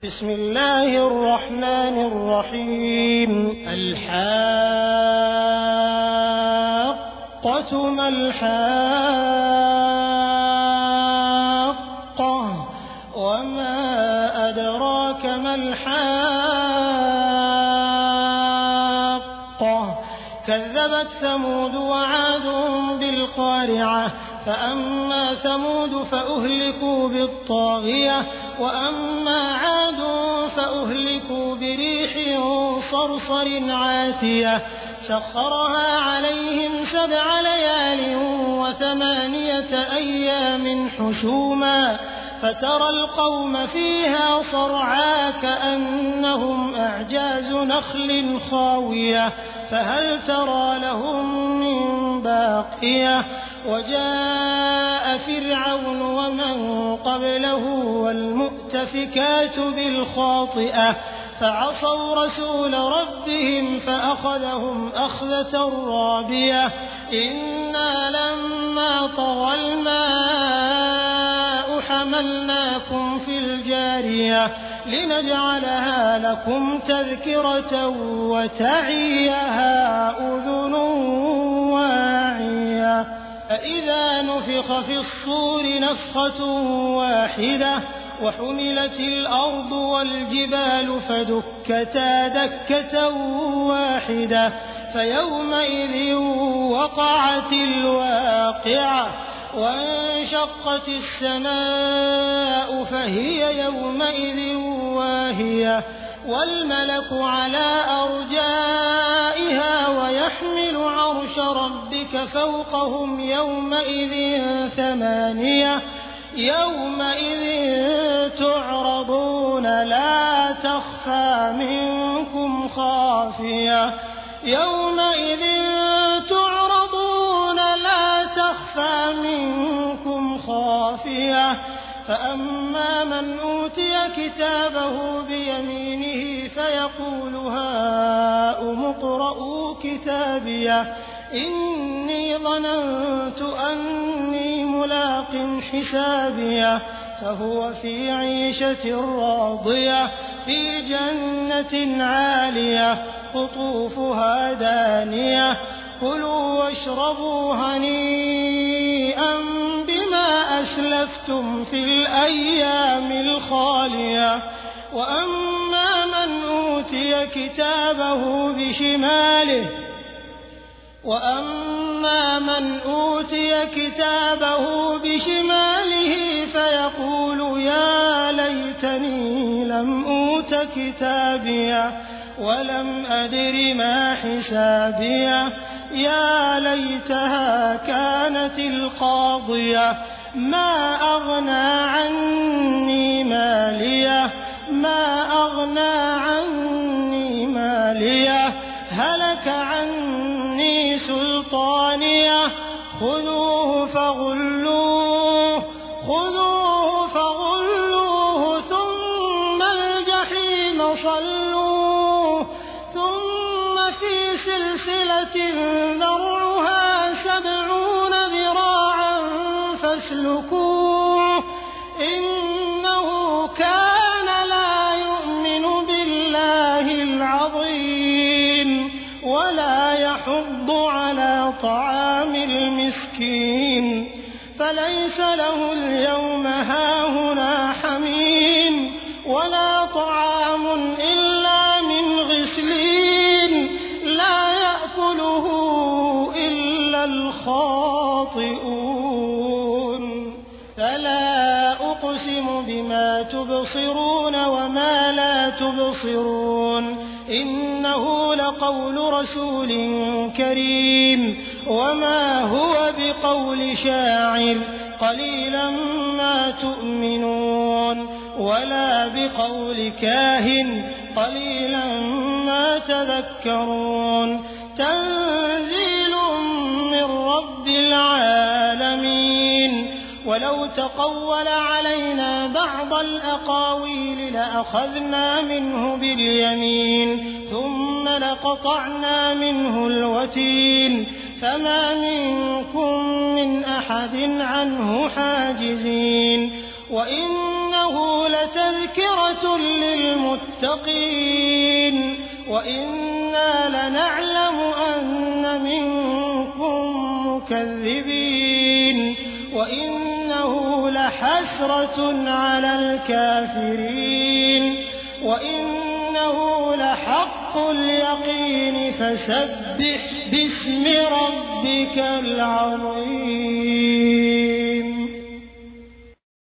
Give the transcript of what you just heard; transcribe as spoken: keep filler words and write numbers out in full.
بسم الله الرحمن الرحيم. الحاقة ما الحاقة وما أدراك ما الحاقة كذبت ثمود وعاد بالقارعة فأما ثمود فأهلكوا بالطاغية وأما عاد فأهلكوا بريح صرصر عاتية سخرها عليهم سبع ليال وثمانية أيام حسوما فترى القوم فيها صرعى كأنهم أعجاز نخل خاوية فهل ترى لهم من باقية وجاء فرعون ومن قبله والمؤتفكات بالخاطئة فعصوا رسول ربهم فأخذهم أخذة رابية إنا لما طغى الماء حملناكم في الجارية لنجعلها لكم تذكرة وتعيها أذن واعية فإذا نفخ في الصور نفخة واحدة وحملت الأرض والجبال فدكتا دكة واحدة فيومئذ وقعت الواقعة وانشقت السماء فهي يومئذ واهية والملك على أرجائها ويحمل عرش ربك فوقهم يومئذ ثمانية يومئذ تعرضون لا تخفى منكم خافية يومئذ تعرضون لا تخفى منكم خافية فأما من أوتي كتابه بيمينه فيقول هاؤم اقرءوا كتابيه إني ظننت أني ملاق حسابيه فهو في عيشة راضية في جنة عالية قطوفها دانية كلوا واشربوا هنيئا بما أسلفتم في الأيام الخالية وأما من أوتي كتابه بشماله وأما من أوتي كتابه بشماله فيقول يا ليتني لم أوت كتابيه ولم أدر ما حسابيه يا ليتها كانت القاضية ما أغنى عني ماليه ما أغنى عني ماليه هلك عني سلطانيه خذوه فغلوه خذوه فغلوه ثم الجحيم صلوه ثم في سلسلة ذرعها سبعون ذراعا فاسلكوه إنه كان لا يؤمن بالله العظيم ولا يحض على طعام المسكين فليس له اليوم هاهنا حميم ولا طعام إلا من غسلين لا يأكله إلا الخاطئون فلا أقسم بما تبصرون وما لا تبصرون إنه لقول رسول كريم وما هو بقول شاعر قليلا ما تؤمنون ولا بقول كاهن قليلا ما تذكرون تنزيل من رب العالمين ولو تقول علينا بعض الأقاويل لأخذنا منه باليمين ثم لقطعنا منه الوتين فما منكم من أحد عنه حاجزين وإنه لتذكرة للمؤمنين للمتقين وإنا لنعلم أن منكم مكذبين وإنه لحسرة على الكافرين وإنه لحق اليقين فسبح باسم ربك العظيم.